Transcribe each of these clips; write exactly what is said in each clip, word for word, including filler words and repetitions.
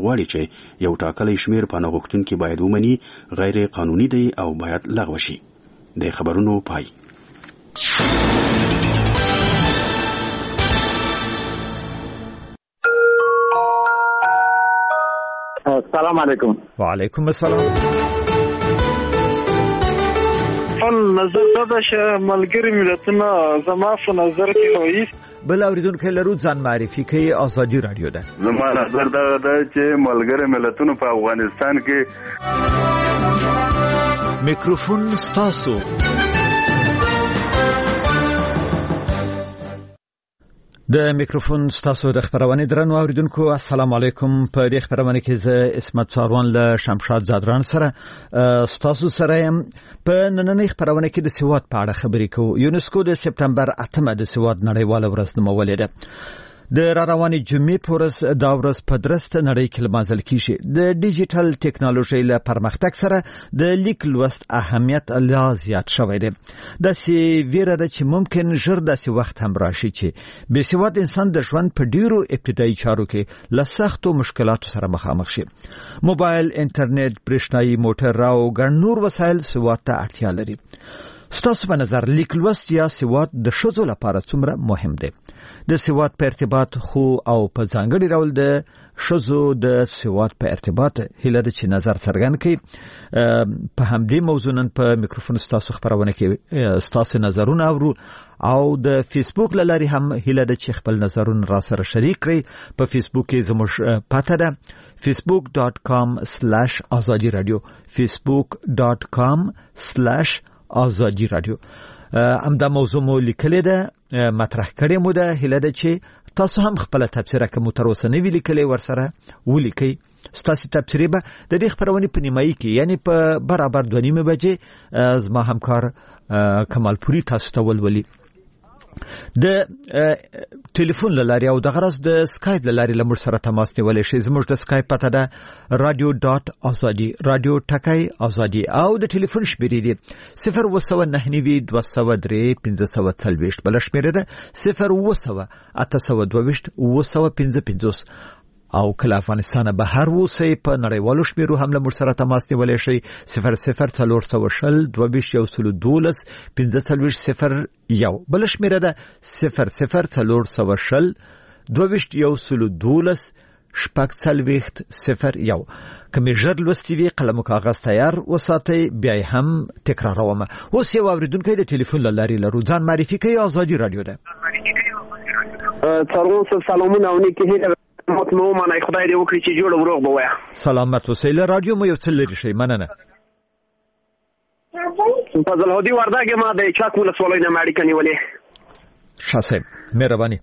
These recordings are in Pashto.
غواړي چې یو ټاکلی شمیر پناه غوښتونکي باید ومني غیر قانوني دی او باید لغوه شي. د خبرونو پای. السلام علیکم. وعلیکم السلام. نظر دا چې ملګری ملتونه زما په نظر کې وایي بل اوریدونکو لرو ځان معرفي کوي. آزادي رادیو ده. زما نظر دا ده چې ملګری ملتونه په افغانستان کې میکروفون ستاسو. د میکروفون ستاسو د خبرونه درنو اوریدونکو السلام علیکم. په دې خبرونه کې زه اسمت ساروان له شمشاد زادران سره ستاسو سره يم. په نننۍ خبرونه کې د سواد په اړه خبرې کوو. یونسکو د سپتمبر اتمه د سواد نړیواله ورځ نومولې ده. د را روانې جمعې پورس دا ورځ په درسته نړۍ کې لمانځل کیږي. د ډیجیټل ټیکنالوژي له پرمختګ سره د لیک لوست اهمیت لا زیات شوی دی. د سی ویره ده چې ممکن ژر داسې وخت هم راشي چې بې سواد انسان د ژوند په ډیرو ابتدایي چارو کې له سختو مشکلاتو سره مخامخ شي. موبایل، انټرنیټ، برېښنايي موټر او ګڼ نور وسایل سواد ته اړتیا لري. ستاسو په نظر لیک لوست یا سواد د ښځو لپاره څومره مهم دی؟ د سواد په ارتباط خو او په ځانګړي ډول د ښځو د سواد په ارتباط هیله ده چې نظر څرګند کړي. په همدې موضوع نن په میکروفون ستاسو خبرونه کې ستاسو نظرونه اورو او د فیسبوک لاري هم هیله ده چې خپل نظرونه را سره شریک کړئ. په فیسبوک کې زموږ پته ده facebook dot com slash azadi radio facebook dot com slash azadi radio. ام دا موضوع مو لیکلې ده، مطرح کړې مو ده. هیله ده چې تاسو هم خپل تبصره کوم تر اوسه نه وی لیکلې ورسره ولیکئ. ستاسو تبصره به د دې خبرونه په نیمایي کې یعنی په برابر دوه نیمه بجې زما همکار کمال پوری تاسو ته ولولي. د ټلیفون لاري او د غرض د سکایپ لاري لمر سره تماس نیولای شئ. زموږ د سکایپ پته ده radio dot azadi radio ټکای azadi او د ټلیفون شمیرې دي صفر و سو نه نوي دوه سو درې پنځه سو څلوېښت. بل شمیره ده صفر و سو اته سو دوه ویشت و سو پنځه پنځوس. او کله افغانستان به هر وسه په نړیوالو شمیرو هم له سره تماس نیولای شي صفر صفر څلور سو شل دوه ویشت یو سل دولس پنځه څلوېښت صفر یو. بل شمیره ده صفر صفر څلور سو شل دوه ویشت یو سل دولس شپږ څلوېښت صفر یو. کومې ژر لوستي وي قلم او کاغذ تیار وساتئ. بیا هم تکراروم. اوس یو اوریدونکو د ټلیفون لاري لرو. ځان معرفي کوي. آزادي رادیو ده. تاسو سلامونه او نیکه مو منای خدای دې وکړي چې جوړ وروغ به وای. سلامت وسیله رادیو مو یو څل لري شي مننه. فضل هودي ورداګه ما د چاک ولسوالۍ نه ماړی کني ولې شاسه مهرباني.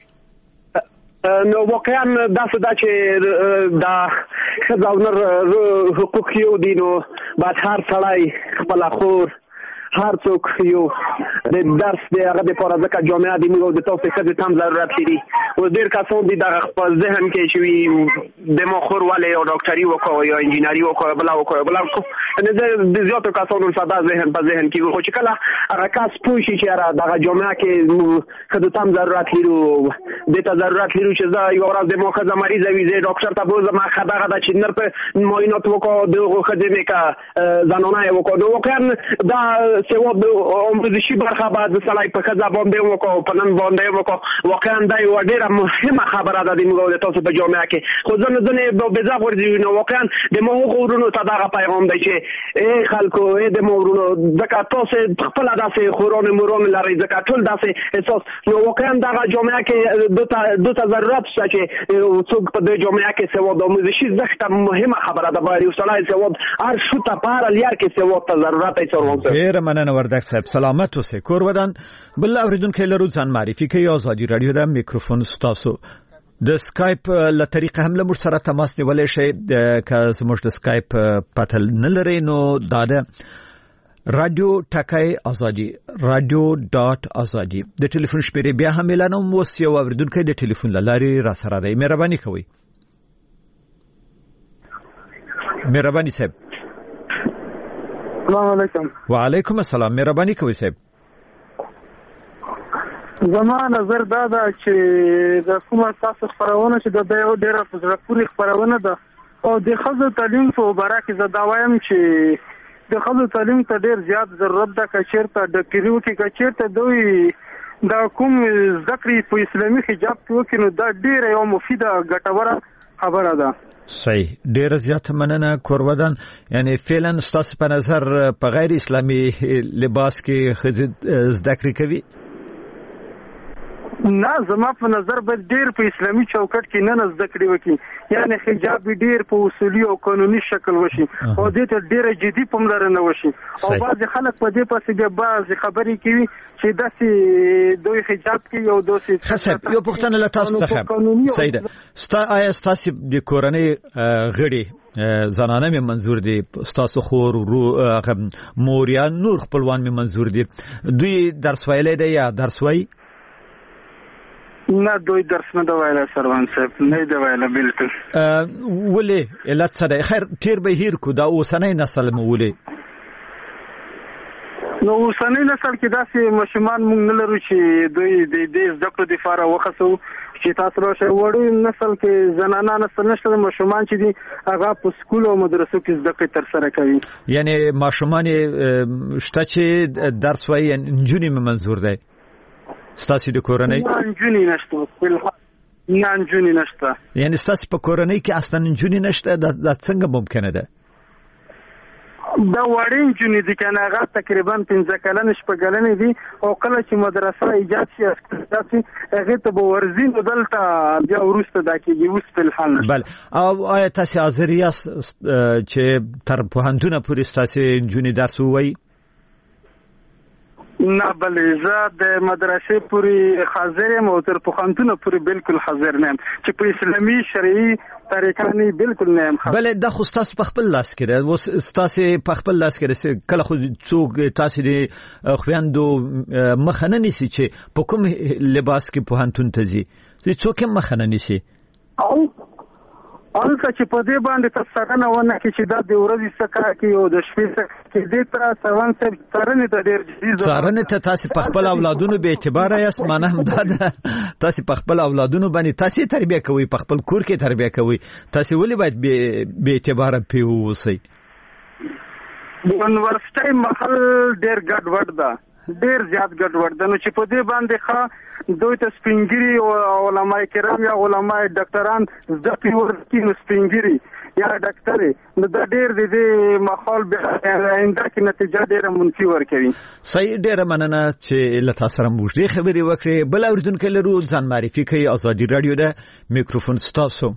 نو واقعا دا څه دا چې دا خزاونر حقوق یو دي نو بعد هر سړی خپل خور هر څوک یو د درس د هغه د پاره ځکه جامعه د موږ د توفیق د تام ضرورت لري. او ډیر کسان دي د خپل ذهن کې شوی د مخور والے او ډاکټري وکړو یا انجینری وکړو بلا وکړو بلا نه د زیاتو کسانو ساده ذهن په ذهن کې خو چې کله هغه کس پوه شي چې را د جامعه کې د تام ضرورت لري د ته ضرورت لري چې دا یو ورځ د مخه د مریض وي زه ډاکټر ته بوزم ما خبره ده چې نر په معاینات وکړو د خدمت کا زنانه وکړو نو واقعا دا سواد آموزشی برخه بعد سړی په خزه باندې وکړو په نن باندې وکړو واقعا دا یو ډیره مهمه خبره ده د موږ د تاسو په جامعه کې خو ځنه ځنه به ځا ورځي نو واقعا د موږ غوړونو ته دا پیغام دی چې ای خلکو ای د موږ ځکه تاسو خپل داسې خورون مرون لري ځکه ټول داسې احساس نو واقعا دا جامعه کې دوه دوه ضرورت شته چې څوک په د جامعه کې سواد آموزشی زخته مهمه خبره ده باید وسړی سواد هر شو ته پاره لیار کې سواد ته ضرورت ای څورون مننه وردک صاحب. سلامت اوسئ. کور ودان. بل اوریدونکو لرو ځان معرفي کوي. آزادي رادیو د میکروفون ستاسو د سکایپ له طریقه هم له سره تماس نیولای شئ. که زموږ د سکایپ پته نه لرئ نو دا ده رادیو ټکای آزادي radio dot azadi. د ټلیفون شمیرې بیا هم اعلانوم. اوس یو اوریدونکو د ټلیفون لاري را سره دی. مهرباني کوئ. مهرباني صاحب. السلام علیکم. وعلیکم السلام. مهرباني کوئ صاحب. زما نظر دا ده چې د کومه تاسو خبرونه چې د یو ډیره په زړه پورې خبرونه ده او د ښځو تعلیم په اړه کې زه دا وایم چې د ښځو تعلیم ته ډیر زیات ضرورت ده که چیرته ډاکټري وکړي که چیرته دوی دا کوم زده کړې په اسلامي حجاب کې وکړي نو دا ډیره یو مفیده ګټوره خبره ده. صحیح، ډیر زیات مننه کورودان. یعنی فعلا ستاسو په نظر په غیر اسلامي لباس کې ښځې زده کړې کوي؟ نه، زما په نظر به ډیر په اسلامي چوکاټ کې نه زده کړې وکړي، یعنی حجاب ډیر په اصولي او قانوني شکل وشي او دې ته ډیره جدي پاملرنه وشي. او بعض خلک په دې پسې بیا بعض خبرې کوي چې داسې دوی حجاب کې یو دوسي خاصه یو پوښتنه له تاسو څخه سیده ستا آیا ستاسو د کورنۍ غړي زنانه می منظور دي، ستاسو خور مور یا نور خپلوان می منظور دي، دوی درس ویلې دی یا درس وایي؟ نه، دوی درس نه دی ویلی سروان صاحب، نه دی ویلی بالکل. ولې علت څه دی؟ خیر تیر به هیر کو دا اوسنی نسل مو ولې؟ نو اوسنی نسل کې داسې ماشومان موږ نه لرو چې دوی د دې زده کړو دپاره وخصو چې تاسو راشئ. وړوي نسل کې زنانه نسل نشته، ماشومان چې دي هغه په سکول او مدرسو کې زده کړې ترسره کوي. یعنی ماشومان شته چې درس وایي، نجونې مې منظور دی ستاسو د کورنۍ؟ نه، نجونې نشته، نه نجونې نشته. یعنی ستاسو په کورنۍ کې اصلا نجونې نشته؟ دا څنګه ممکنه ده؟ دا وړې نجونې دي که نه، هغه تقریبا پنځه کلنې شپږ کلنې دي او کله چې مدرسه ایجاد شي داسې هغې ته به ورځي نو دلته بیا وروسته دا کېږي، اوس فلحال نشته. بله، او آیا تاسې حاضر یاست چې تر پوهنتونه پورې ستاسې نجونې درس ووایي؟ نه، بلې زه د مدرسې پورې حاضر یم او تر پوهنتونه پورې بالکل حاضر نه یم چې په اسلامي شرعي طریقه نه بالکل نه یم. بلې دا خو ستاسو په خپل لاس کې ده، اوس ستاسو په خپل لاس کې ده. کله خو څوک تاسو د خویندو مخه نه نیسي چې په کوم لباس کې پوهنتون ته ځي، څوک هم مخه نه نیسي. البته چې په دې باندې تاسو نه ونه کې چې دا د ورځې څخه کې او د شپې څخه کې دې تر سوان سره څارنې ته ډېر جدي څارنې ته تاسو په خپل اولادونو به اعتبار یاست. معنی هم دا ده تاسو په خپل اولادونو باندې تاسو تربیه کوي، په خپل کور کې تربیه کوي، تاسو ولې باید به اعتبار پیو اوسئ؟ یونیورسيټي محل ډېر ګډوډ ده، ډېر زیات ګډوډ ده. نو چې په دې باندې ښه دوی ته سپینګری او علماء کرام یا علماء ډاکټران زده کړي ورکړي، نو سپینګری یا ډاکټري نو دا ډېر د دې ماحول آینده کې نتیجه ډېره منفي ورکوي. صحیح، ډېره مننه چې له تاسو سره موږ ډېرې خبرې وکړې. بل اورېدونکی لرو، ځان معرفي کوي. ازادي راډیو ده، میکروفون ستاسو.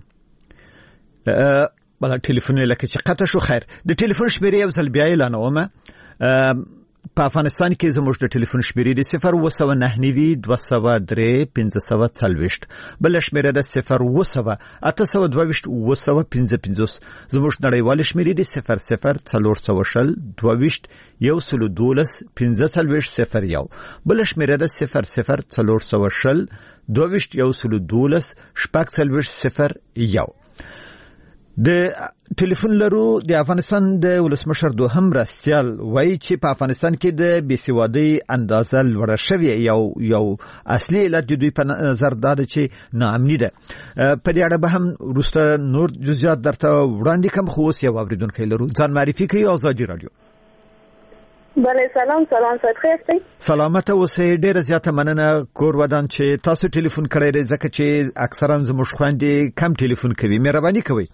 بل ټلیفون لکه چې قطع شو. خیر، د ټلیفون شمیرې یو ځل بیا اعلانومه. په افغانستان کې زموږ د ټلیفون شمیرې د صفر اوه سوه نهه نوي دوه سوه درې پنځه سوه څلوېښت، بله شمیره د صفر اوه سوه اته سوه دوه ویشت اوه سوه پنځه پنځوس، زموږ نړیوالې شمیرې د صفر صفر څلور سوه شل دوه ویشت یو سلو دولس پنځه څلوېښت صفر یو، بله شمیره د صفر صفر څلور سوه شل دوه ویشت یو سلو دولس شپږ څلوېښت صفر یو. د ټلیفون لرو د افغانستان د ولسمشر دوهم مرستیال وایي چې په افغانستان کې د بېسوادۍ اندازه لوړه شوې، یو یو اصلي علت د دوی په نظر دا ده چې ناامني ده. په دې اړه به هم وروسته نور جزئیات درته وړاندې کوم، خو اوس یو اورېدونکی لرو. ځان معرفي کوي. ازادي راډیو. بله، سلام سلام صاحب، خیر یاستئ؟ سلامته اوسئ. ډېره زیاته مننه کور ودان چې تاسو ټلیفون کړی دی، ځکه چې اکثرا زموږ خویندې کم ټلیفون کوي. مهرباني کوئ.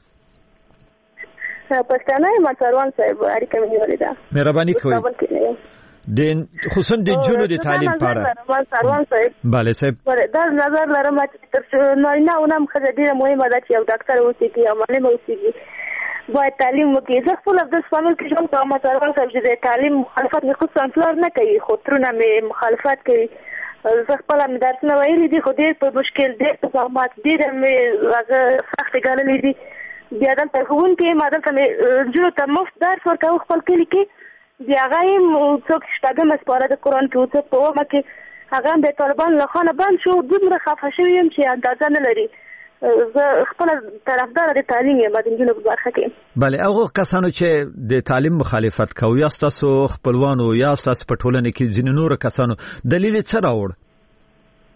پښتانه یم سروان صاحب، اړیکه مې نیولې ده. مهرباني کوئ. د خصوصا د جنو د تعلیم لپاره سروان صاحب. بله صاحب، دا نظر لرم چې تر نارینه او هم ښځه ډېره مهمه ده چې یو ډاکټر اوسېږي او معلم اوسېږي، باید تعلیم وکړي. زه خپل د سپانول کې ژوند کوم سروان صاحب چې د تعلیم مخالفت مې خصوصا پلار نه کوي، خو ترونه مې مخالفت کوي. زه خپله مې درسونه ویلي دي، خو ډېر په مشکل، ډېر په زحمت، ډېره مې هغه سختې ګاللې دي. بیا دلته ښوونکې ما دلته مې نجونو ته مفت درس ورکوه خپل کلي کې. بیا هغه یې څوک شپږمه سپاره د قرآن کې څوک په اومه کې، هغه هم د طالبانو له خوا نه بند شو. دومره خفه شوې یم چې اندازه نه لري. زه خپله طرفداره د تعلیم یم د نجونو په برخه کې. بله، هغو کسانو چې د تعلیم مخالفت کوي، یا ستاسو خپلوانو یا ستاسو په ټولنه کې ځینې نورو کسانو، دلیل یې څه راوړ؟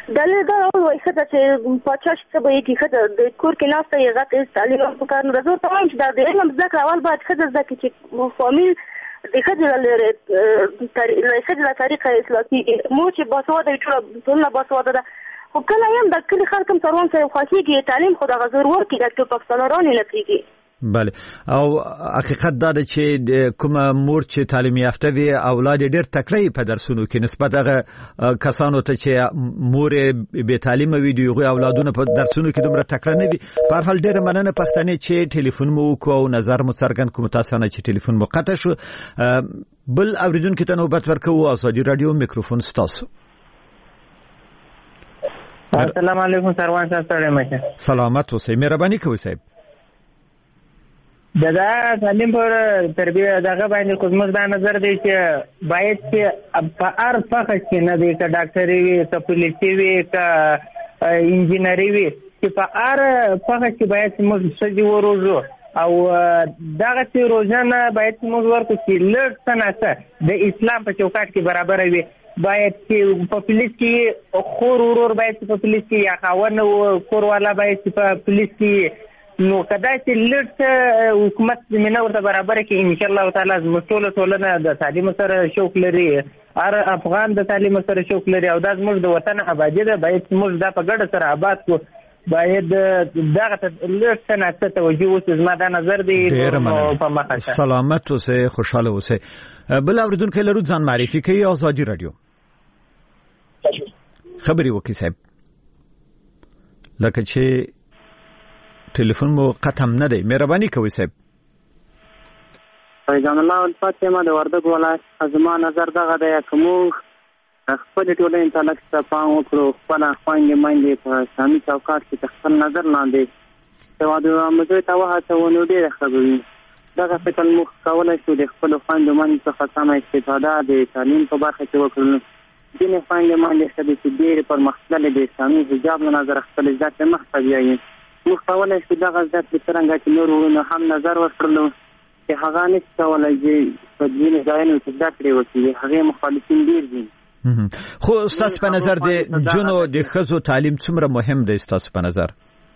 دلیل دا وایي ښځه چې پاچا چې څه به یې کړي ښځه د کور کې ناسته یې هغه ته تعلیم هم پکار نه ده. زه ورته وایم چې دا د علم زده کړه اول باید ښځه زده کړي چې فامیل د ښځې له ښځې له طریقه اصلاح کېږي. مور چې باسواده وي ټوله ټولنه باسواده ده، خو کله هم د کلي خلک هم څاروان سره خوښېږي تعلیم خو دغه زور ورکړي د ټوپک سالاران یې نه پرېږدي. بله او حقیقت دا ده چې کومه مور چې تعلیم یافته وي اولاد یې ډېر تکړه په درسونو کې نسبت هغه کسانو ته چې مور بې تعلیمه وي د هغوی اولادونه په درسونو کې دومره تکړه نه وي. په هر حال ډېره مننه پښتنې چې ټلیفون مو وکړو او نظر مو څرګند کړو. متاسفانه چې ټلیفون مو قطع شو. بل اوریدونکو ته نوبت ورکوو. ازادي راډیو میکروفون ستاسو. السلام علیکم سروان صاحب. ستړی مشه. سلامت اوسئ. مهرباني کوئ صاحب. دا د تعلیم پر تربیه دغه باندې خو زموږ دا نظر دی چې باید چې په هر فخر کې نه دی که ډاکټري وي که پولیسي وي که انجینري وي چې په هر فخر کې باید چې موږ ښځې وروزو او دغه چې روزنه باید چې موږ ورکړو چې لږ څه نه څه د اسلام په چوکاټ کې برابره وي. باید چې په پولیس کې خور ورور باید چې په پولیس کې یا خاوند کور والا باید چې په پولیس کې نو کدا چې لږ حکومت زمینه ورته برابر کړي ان شاء الله تعالی زموږ ټوله ټولنه د تعلیم سره شوق لري. هر افغان د تعلیم سره شوق لري او دا زموږ د وطن آبادي ده. باید موږ دا په ګډه سره آباد کړو. باید دغه ته لږ څه نه څه توجه وشي. زما دا نظر دی په مخه. سلامت اوسئ، خوشحاله اوسئ. بل اوریدونکی لرو ځان معرفي کوي. ازادي راډیو خبري وکړئ صاحب. لکه چې ټلیفون مو قطع نه دی. مهرباني کوئ صاحب. فیضان الله الفت یم د وردګ ولایت. زما نظر دغه دی چې موږ خپلې ټولنې ته لږ څه پام وکړو، خپله خویندې میندې په اسلامي چوکاټ کې د خپل نظر لاندې د واده مزوی ته وهڅوو نو ډېره ښه به وي. دغه فکر موږ کولی شو د خپلو خویندو میندو څخه سمه استفاده د تعلیم په برخه کې وکړو. ځینې خویندې میندې ښځې چې ډېرې پرمختللې د اسلامي حجاب له نظره خپلې زده کړې مخته بیایي. موږ کولی شو دغه زده کړې څرنګه چې نور وروڼو هم نظر ورکړلو چې هغه نشي کولی چې په ځینې ځایونو کې زده کړې وکړي. هغې مخالفین ډېر دي. خو ستاسو په نظر د نجونو د ښځو تعلیم څومره مهم دی ستاسو په نظر؟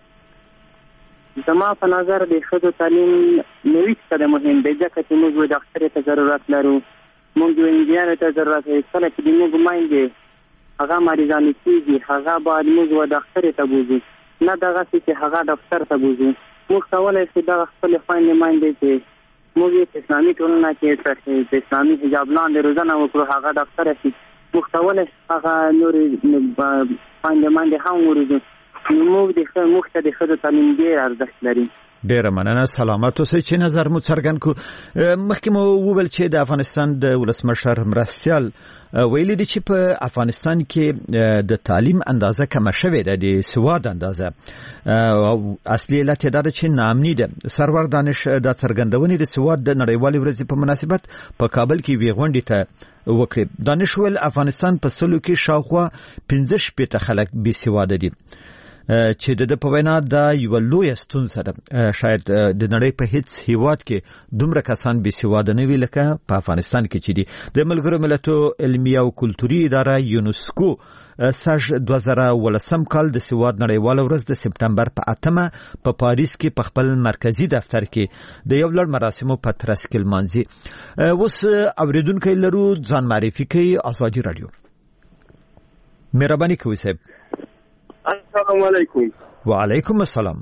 زما په نظر د ښځو تعلیم نوي څه مهم دی ځکه چې موږ یو ډاکټرې ته ضرورت لرو، موږ یو انجینر ته ضرورت لرو. کله چې د موږ میندې هغه مریضانې کېږي هغه باید موږ یو ډاکټرې ته بوځو، نه دغسې چې هغه ډاکټر ته بوځو. موږ کولی شو دغه خپلې خویندې میندې چې موږ یې په اسلامي ټولنه کې د اسلامي حجاب لاندې روزنه وکړو هغه ډاکټره شي. موږ کولی شو هغه نورې خویندې میندې هم وروزو. نو موږ د موږ ته د ښځو تعلیم ډېر ارزښت لري. ډیره مننه. سلامت اوسئ. چې نظر مو څرګند کړو. مخکې مو وویل چې د افغانستان د ولسمشر مرستیال ویلي دي چې په افغانستان کې د تعلیم اندازه کمه شوې ده، د سواد اندازه، او اصلي علت یې دا ده چې ناامني ده. سرور دانش دا څرګندونې د سواد د نړیوالې ورځې په مناسبت په کابل کې یوې غونډې ته وکړې. دانش ویل افغانستان په سلو کې شاوخوا پنځه شپېته خلک بې سواده دي چې د په وینا دا یو لوی ستونزه ده. شاید د نړۍ په هیڅ هیواد کې دومره کسان بې سواده نه وي لکه په افغانستان کې چې دي. د ملګرو ملتونو علمي او کلتوري اداره یونسکو سږ دوه زره ولسم کال د سواد نړیواله ورځ د سپتمبر په اتمه په پاریس کې په خپل مرکزی دفتر کې د یو لړ مراسمو په ترڅ کې لمانځي. اوس اوریدونکي لرو ځان معرفي کوي. ازادي راډیو. مهرباني کوئ صاحب. السلام علیکم. وعلیکم السلام.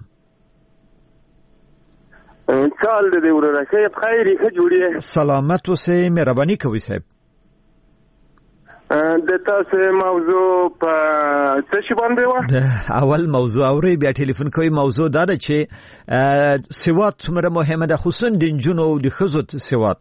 چال دې ورته خیر خیری ښه جوړی. سلامت اوسئ. مهرباني کوئ صاحب. د تاسو موضوع په څه شی باندې و؟ اول موضوع اوري بیا ټلیفون کوي. موضوع دا ده چې سواد څومره مهمه ده، خصوصا د نجونو او د ښځو سواد.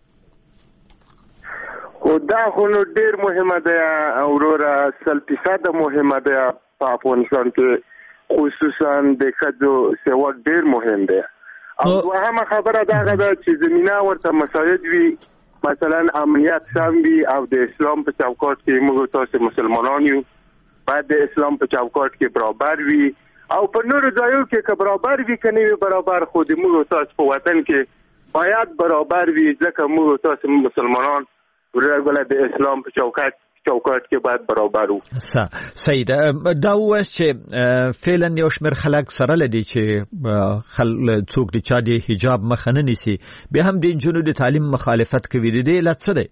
او دا خو نو ډیر مهمه ده اوروره، سل فیصد مهمه ده په افغانستان کې، خصوصا د ښځو سواد ډیر مهم ده. او دوهمه خبره دا ده چې زمينه ورته مساعد وي، مثلا امنیت سم وي او د اسلام په چوکاټ کې موږ تاسو مسلمانان یو، باید د اسلام په چوکاټ کې برابر وي. او په نورو ځایو کې که برابر وي که نه وي برابر، خو د موږ تاسو په وطن کې باید برابر وي ځکه موږ تاسو مسلمانان ورغله د اسلام په چوکاټ چوکاټ کې باید برابر وو. سید دا وایي چې فعلا یو شمېر خلک سره لدی چې خل څوک د چا د حجاب مخ نه نیسي به هم د جنونو د تعلیم مخالفت کوي د دې علت څه دی؟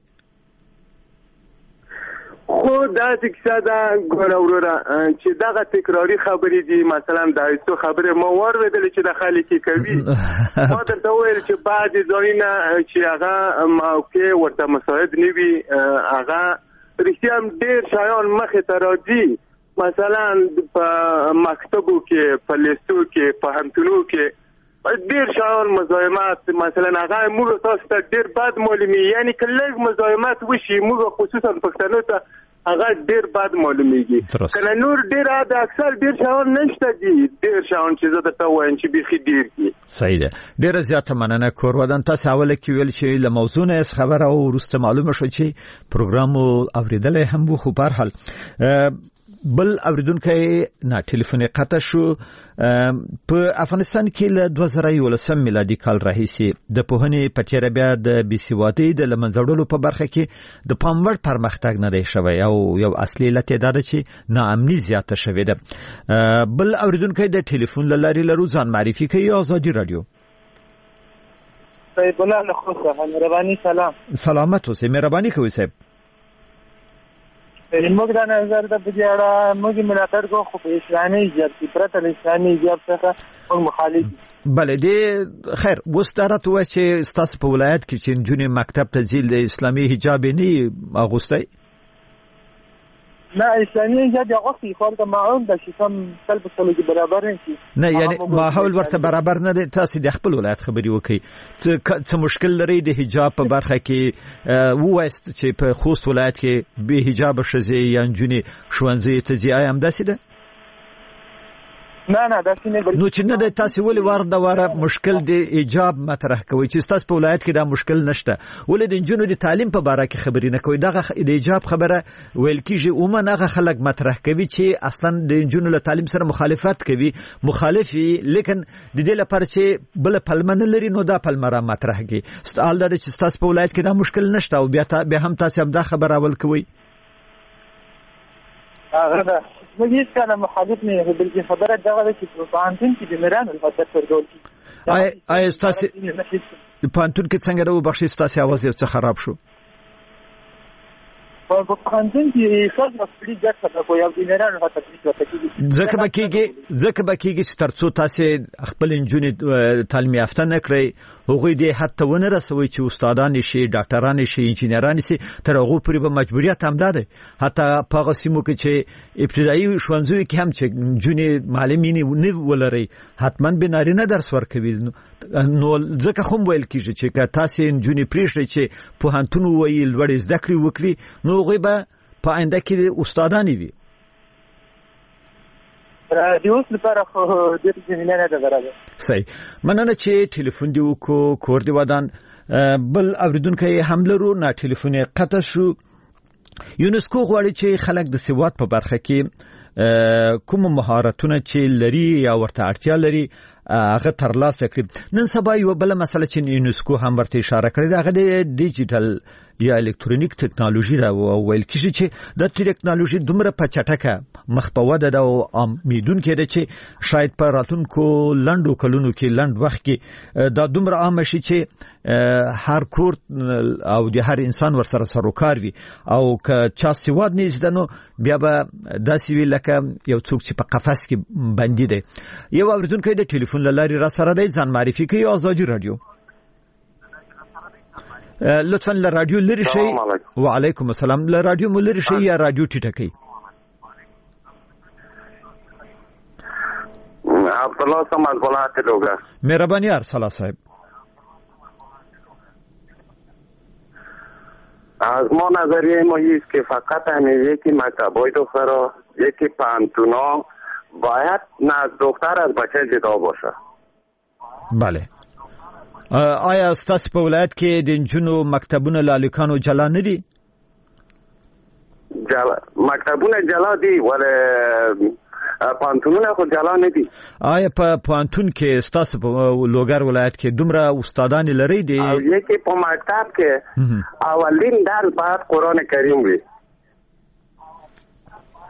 خو دا څه دا ګوره وروره چې دغه تکراری خبرې دي، مثلا دا هیڅ خبره ما واورېدل چې د خلک کوي ما درته ویل چې بعضې ځایونه چې هغه موقع ورته مساعد نه وي هغه رښتیا هم ډېر شیان مخې ته راځي، مثلا په مکتبو کې، په لیستو کې، په همتونو کې ډېر شیان مزاحمت مثلا هغه موږ تاسو ته ډېر بد معلومي، یعنی که لږ مزاحمت وشي موږ خصوصا پښتنو ته هغه ډېر بد معلومیږي. کنه نور ډېر د اکثر ډېر شاون نشته دي، ډېر شاون چې زه درته وایم چې بیخي ډېر دي. صحیح ده، ډېره زیاته مننه. کور ودان تاسو اوله کې ویل چې له موضوع نه خبره او وروسته معلومه شو چې پروګرام اوریدل هم وو، خو په هر حال بل اوریدونکو نه ټلیفون قطع شو. په افغانستان کې له دوه زره یولسم میلادي کال راهیسې د پوهنې په تیره بیا د بېسوادۍ د له منځه وړلو په برخه کې د پام وړ پرمختګ نه دی شوی او یو اصلي علت یې دا ده چې ناامني زیاته شوې ده. بل اوریدونکی د ټلیفون له لارې لرو، ځان معرفي کوي. ازادي رادیو. صاحب الله له خوښه مهرباني سلام. سلامت اوسئ، مهرباني کوئ صاحب. موږ دا نظر د بجاړه موږ ملاتړ کوو، خو په اسلامي حجاب کې پرته له اسلامي حجاب څخه موږ مخالف یو. بله دې خیر اوس دا راته ووایه چې ستاسو په ولایت کې چې نجونې مکتب ته ځي د اسلامي حجاب یې نه اغوستی؟ نه اسلامي حجاب یې اغوستی، خو هلته ماحول ده چې سم سل په سلو کې برابر نه شي. نه یعنې ماحول ورته برابر نه دی. تاسو د خپل ولایت خبرې وکړئ، څه مشکل لرئ د حجاب په برخه کې؟ ووایست چې په خوست ولایت کې بې حجابه ښځې یا نجونې ښوونځیو ته ځي، آیا همداسې ده؟ نه نه داسې نه. نو چې نه دی تاسو ولې وار د واره مشکل د حجاب مطرح کوئ چې ستاسو په ولایت کې دا مشکل نشته؟ ولې د نجونو د تعلیم په باره کې خبرې نه کوئ؟ دغه د حجاب خبره ویل کېږي عموما هغه خلک مطرح کوي چې اصلا د نجونو له تعلیم سره مخالفت کوي، مخالف وي، لیکن د دې لپاره چې بله پلمه نه لري نو دا پلمه را مطرح کوي. حال دا چې ستاسو په ولایت کې دا مشکل نشته او بیا هم تاسو همدا خبره اول کوئ. هغه ده موږ هیڅ کله مخالف نه یو، بلکې خبره دغه ده چې په پوهنتون کې د میرانو الفتح ورکول کېږي. آیا ستاسو په پوهنتون کې څنګه ده وبخښئ ستاسو اواز یو څه خراب شو؟ په پوهنتون کې ښځو مسؤلي ګډ خبره کوي او د میرانو الفتح ورکول کېږي. ځکه به کېږي ځکه به کېږي چې تر څو تاسې خپل نجونې تعلیم یافته نه کړئ هغوی دې حد ته ونه رسوي چې استادان شي، ډاکټران شي، انجینران شي، تر هغو پورې به مجبوریت همدا دی. حتی په هغه سیمو کې چې ابتدایي ښوونځیو کې هم چې نجونې معلمینې نه ولرئ حتما به نارینه درس ورکوي. نو ځکه خو هم ویل کېږي چې که تاسې نجونې پرېږدئ چې پوهنتون ووایي، لوړې زده کړې وکړي، نو هغوی به په آینده کې استادانې وي. د اوس لپاره خو ډېر زمینه نه ده برابر. صحیح، مننه چې ټلیفون دې وکړو. کور دې ودان. بل اوریدونکی هم لرو، نه ټلیفون یې قطع شو. یونسکو غواړي چې خلک د سواد په برخه کې کوم مهارتونه چې لري یا ورته اړتیا لري هغه ترلاسه کړي. نن سبا یو بل مسله چې یونسکو هم ورته اشاره کړې ده هغه د ډیجیټل یا الکترونیک ټکنالوژي را ویل کېږي چې د ټکنالوژي دومره په چټکه مخ په وده ده او امیدونکې ده چې شاید په راتلونکو لنډو کلونو کې لنډ وخت کې دا دومره عامه شي چې هر کور او د هر انسان ورسره سروکار وي او که چا سواد نه زده نو بیا به داسې وي لکه یو څوک چې په قفس کې بندي دی. یو اوریدونکی د ټلیفون له لارې را سره دی، ځان معرفي کوي. ازادي رادیو. لطفا له رادیو لرې شئ. وعلیکم السلام. له رادیو مو لرې شئ یا رادیو ټیټه کړئ. عبدالله سمد بلات لوگا. مهربانی ارسلا صاحب. از ما نظریه ما است که فقط همین یکی مکتبای دخترها، یکی پانتونا باید نه دختر از بچه جدا باشه. بله. آیا ستاسو په ولایت کې د نجونو مکتبونه لالکانو جلا نه دي؟ جلا مکتبونه جلا دي ولی پانتونونه خو جلا نه دي. آیا په پانتون کې ستاسو په لوګر ولایت کې دومره استادان لري دي؟ او یکی په مکتب کې اولین درس باید قرآن کریم وي.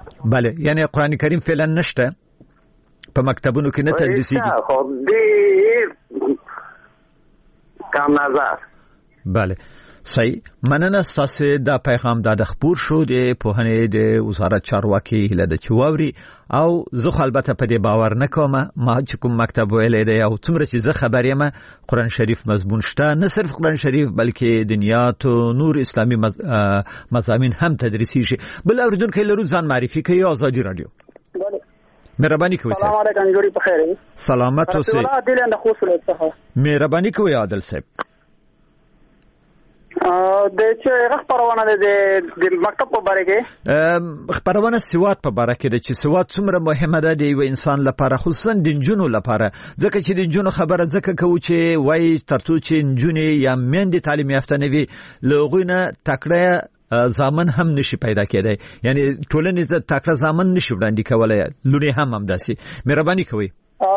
بله یعنی قرآن کریم فعلا نشته په مکتبونو کې نه تدریسیږي خو دې کم نظر. بله صحیح. مننه ستاسو د پیغام د خبر شو د پوهنې د وزارت چارواکي هله د چواوري او زه البته په دې باور نه کوم ما چې کوم مکتب ویلې دی او څومره چې زه خبر یم قرآن شریف مضمون شته، نه صرف قرآن شریف بلکې دنیات او نور اسلامي مز... مضامین هم تدریسیږي. بل اوریدونکو لرو ځان معرفي کوي آزادی رادیو. مهرباني کوئ. سلام علیکم جوړی په خیر. سلامت اوسئ. عادل اند خوشاله څه. مهرباني کوئ عادل صاحب. د چې خبرونه د مکتب په باره کې خبرونه سواد په باره کې چې سواد څومره مهمه ده د یو انسان لپاره، خصوصا د نجونو لپاره، ځکه چې د نجونو خبره ځکه کوو چې وای ترڅو چې نجونې یا میندې تعلیم یافته نه وي لغوی نه تکړه زامن هم نشي پیدا کېدای، یعنی ټولنې ته تکړه زامن نشي وړاندې کولای، لونی هم هم داسي. مهرباني کوئ.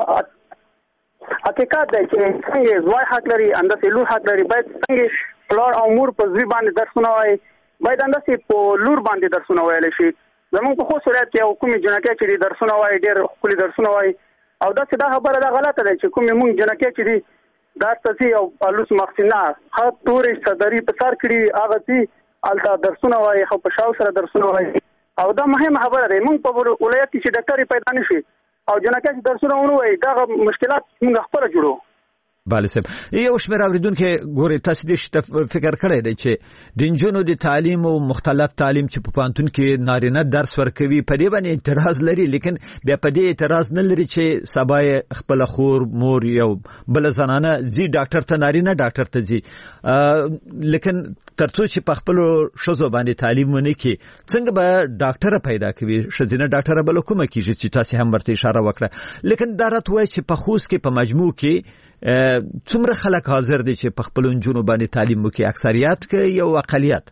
حقیقت دی چې څنګه زوی حق لري انداسې لور حق لري، باید څنګه پلار او مور په ځوی باندې درسونه وایي، باید انداسې په لور باندې درسونه ویل شي. زموږ په خو صورت کې حکومت جنکه چې درسونه وایي ډېر خپل درسونه وایي او دا څه دا خبره ده غلطه ده چې کوم موږ جنکه چې دي دا تاسو او لوس مخسینا هغه تورې صدري په سر کړی هغه چې الته درسونه وایي خو په شاو سره درسونه وایي او دا مهمه خبره ده. موږ په ولایت کې چې ډاکټر پیدا نشي او جنکه چې درسونه ونه وایي دا مشکلات موږ خپل جوړو. بله صاحب، یو شمېر اوریدونکو ګوري تاسو دې فکر کړی دی چې د نجونو د تعلیم او مختلف تعلیم چې په پوهنتون کې نارینه درس ورکوي په دې باندې اعتراض لري، لیکن بیا په دې اعتراض نه لري چې سبا یې خپل خور مور یو بل زنانه زی ډاکټر ته نارینه ډاکټر ته زی، لیکن ترڅو چې په خپل شوزو باندې تعلیم ونه کړي څنګه به ډاکټر پیدا کوي، شزینه ډاکټر بل کومه کیږي چې تاسو هم ورته اشاره وکړه. لیکن دا راته وایي چې په خوست کې په مجموع کې څومره خلک حاضر دي چې په خپل نجونو باندې تعلیم وکړي، اکثریت کې یو اقلیت؟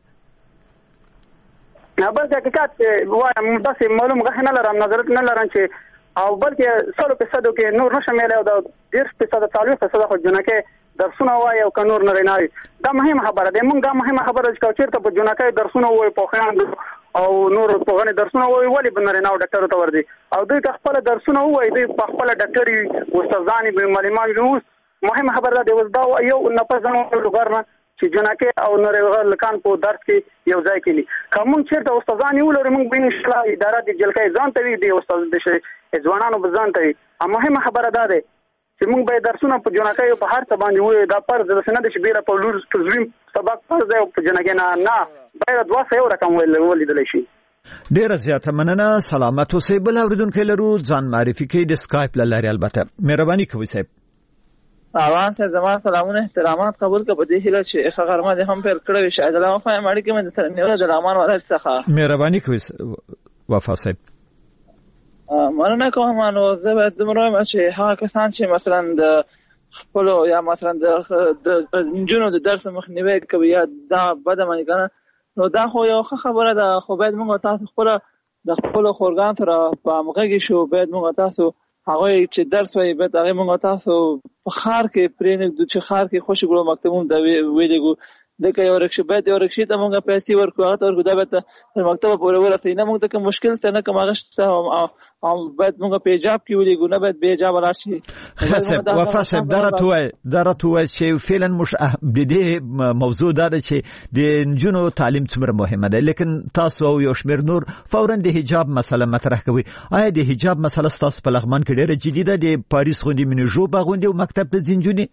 نه بل حقیقت وایم داسې معلوم غوښنه نه لرم، نظرت نه لرم چې او بلکې سلو په صدو کې نور نشه میله او د ډیر په صد تعلیق په صد خو جنکه درسونه وایي او کنور نه ریناوي. دا مهمه خبره ده. موږ دا مهمه خبره چې چیرته په جنکه درسونه وایي په خیان او نور په غني درسونه وایي ولی بنریناو ډاکټر ته وردی او دوی خپل درسونه وایي دوی په خپل ډاکټري استادانی به معلمان وي. مهمه خبره ده اوس دا یو نفس نه لګرنه چې جنکه او نور لکان په درس کې یو ځای کې کوم چیرته استادانی ولر موږ به ان شاء الله اداره د جلکې ځان ته وي دی استاد د شي ځوانانو بزان ته وي. مهمه خبره ده چې موږ به درسونه په جنکه په هر څه باندې وي دا پر د سند چې بیره په لور تزویم سبق پر ځای په جنکه نه نه باید دوه سه یو رقم ولیدل شي. ډیر زیاته مننه. سلامت اوسئ. بل اوریدونکو لرو ځان معرفي کوي د اسکایپ لاري البته. مهرباني کوئ صاحب. اوان سره زما سلامونه احترامات قبول کړه په دې هیله چې ښه غرمه دې هم پیل کړو شاید الله وفا مړ کې مې سره نیول د رامان ولا څخه. مهرباني کوئ وفا صاحب. مننه کوم نو زه به دمره چې هغه کسان چې مثلا د خپل یا مثلا د نجونو د درس مخنیوي کوي یا دا بده معنی کنه نو دا خو یو خبره ده، خو باید موږ تاسو خپل د خپل خورګان سره په امغه شو باید موږ تاسو هغه چې درس وایي باید هغه موږ تاسو په خار کې پرې نه چې خار کې خوشي ګلو مکتبون دا ویلګو دغه یو رکشي باید یو رکشي ته موږ پیسې ورکو هغه ته ورکو دا به تر مکتب پورې ورسې نه موږ ته کوم مشکل څه نه کوم هغه څه او باید موږ په ایجاب کې ولګو نه باید به ایجاب راشي. خاصه وفا صاحب درته درته وای چې فعلا مش د دې موضوع دا چې د نجونو تعلیم څومره مهمه ده، لیکن تاسو یو شمیر نور فورا د حجاب مسله مطرح کوي. آیا د حجاب مسله تاسو په لغمان کې ډیره جدي ده؟ د پاریس غونډې منجو باغوندې او مکتب ته ځینجونی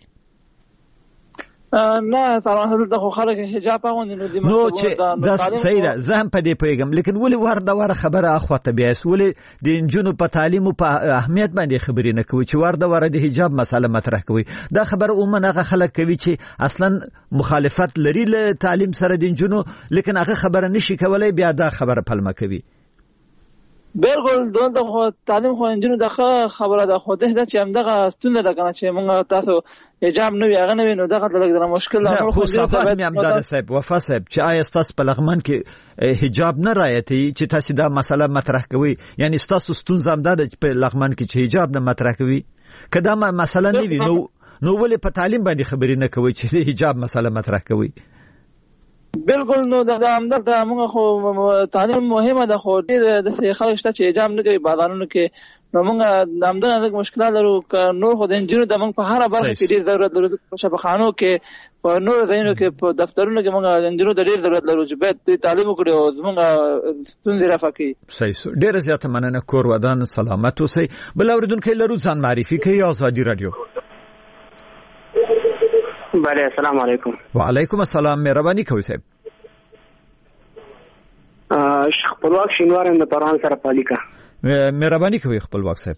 نه طبعا د خو خلک حجاب غوندي نو د نو چې دا صحیح ده زه هم په دې پیغام، لیکن ولې ورده ور خبره اخواته بیا ولې د انجونو په تعلیم او په اهمیت باندې خبرې نه کوي چې ورده ور د حجاب مسله مطرح کوي؟ دا خبره عموما هغه خلک کوي چې اصلا مخالفت لري له تعلیم سره د انجونو، لیکن هغه خبره نشي کولای بیا دا خبره پلمه کوي. بالکل دون د خو تعلیم خو انجینو دغه خبره ده خو ده چې هم دغه ستونه ده کنه چې موږ تاسو حجاب نه وي هغه نه وي نو دغه لږ مشکل نه خو صفات مې امداد صاحب وفا صاحب چې آیا تاسو په لغمان کې حجاب نه رعایتي چې تاسو دا مسله مطرح کوي، یعنی تاسو ستونزه امداد په لغمان کې چې حجاب نه مطرح کوي کدا مسله نه وي نو نو ولې په تعلیم باندې خبرې نه کوي چې حجاب مسله مطرح کوي؟ بالکل نو د همدغه موږ خو تعلیم مهمه ده خو ډېر د خلک شته چې اجام نه کوي بازارونو کې نو موږ همدغه مشکلات لرو نور خو د انجینرو د موږ په هر برخه کې ډېر ضرورت لرو په شفاخانو کې په نور ځایونو کې په دفترونو کې موږ انجینرو د ډېر ضرورت لرو چې باید تعلیم وکړي او زموږ ستونزې رفع کړي. صحیح ډېره زیاته مننه. کور ودان سلامت اوسئ. بل اورېدونکی لرو ځان معرفي کوي. ازادي رادیو. بله السلام علیکم. وعلیکم السلام. مهرباني کوئ صاحب. خپلواک شینوار هم د پروان سره پالیکا. مهرباني کوئ خپلواک صاحب.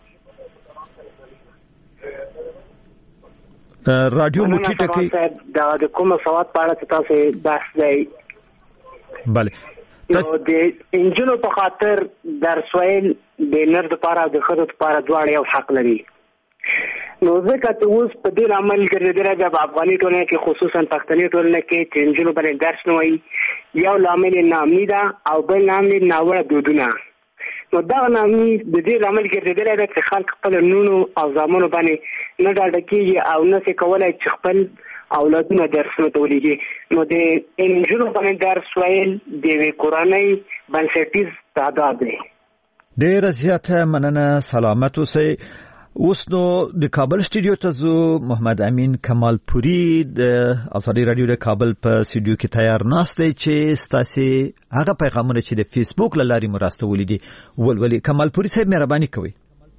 رادیو موټی ټکی دا د کوم سواد په اړه تاسو بحث دی. بله نو د انجینو په خاطر درس ویل د نر د پاره د خدای لپاره دواړه یو حق لري. نو ځکه ته اوس په دې عمل ګرځېدل د افغاني ټولنې کې خصوصا پښتني ټولنې کې چې انجینو باندې درس نه وایي یو لامل نامي ده او بل لامل ناوړه دودونه. نو دا نامي د دې عمل ګرځېدل ده چې خلک خپل نونو او زامنو باندې نه ډاډه کېږي او نه څه کولای چې خپل اولادونه درسونه ته ولېږي. نو د انجینو باندې درس ویل د یوې کورنۍ بنسټیز تعداد دی. ډېره زیاته مننه. سلامت اوسئ. اوس نو د کابل سټوډیو ته زو محمد امین کمال پوری د ازادي رادیو د کابل په سټوډیو کې تیار ناست دی چې ستاسو هغه پیغامونه چې د فیسبوک لاري مرستولې دي ولولي. کمال پوری صاحب مهرباني کوئ.